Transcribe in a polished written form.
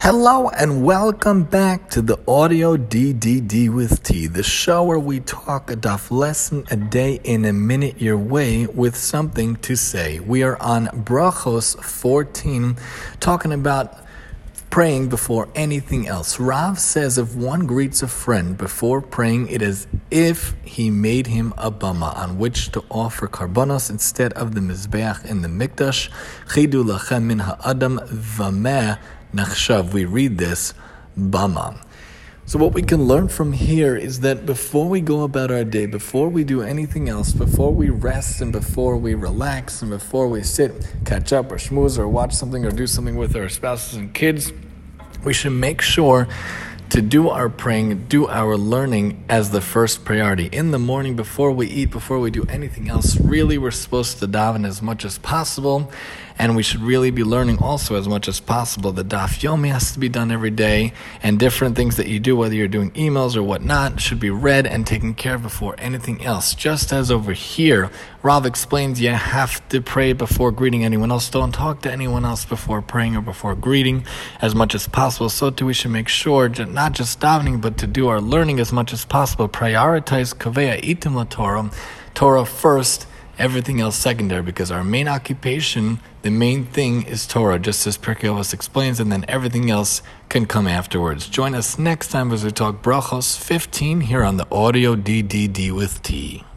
Hello and welcome back to the Audio DDD with T, the show where we talk a daf lesson a day in a minute your way with something to say. We are on Brachos 14, talking about praying before anything else. Rav says if one greets a friend before praying, it is if he made him a bama on which to offer karbanos instead of the mizbeach in the mikdash. Chidu lachem min ha'adam v'meh nachshav. We read this bama. So what we can learn from here is that before we go about our day, before we do anything else, before we rest and before we relax and before we sit, catch up or schmooze or watch something or do something with our spouses and kids, we should make sure to do our praying, do our learning as the first priority. In the morning, before we eat, before we do anything else, really we're supposed to daven as much as possible, and we should really be learning also as much as possible. The daf yomi has to be done every day, and different things that you do, whether you're doing emails or whatnot, should be read and taken care of before anything else. Just as over here, Rav explains you have to pray before greeting anyone else. Don't talk to anyone else before praying or before greeting as much as possible. So too we should make sure not just davening, but to do our learning as much as possible. Prioritize kaveh itim la Torah first, everything else secondary, because our main occupation, the main thing is Torah, just as Pirkei Avos explains, and then everything else can come afterwards. Join us next time as we talk Brachos 15 here on the Audio DDD with T.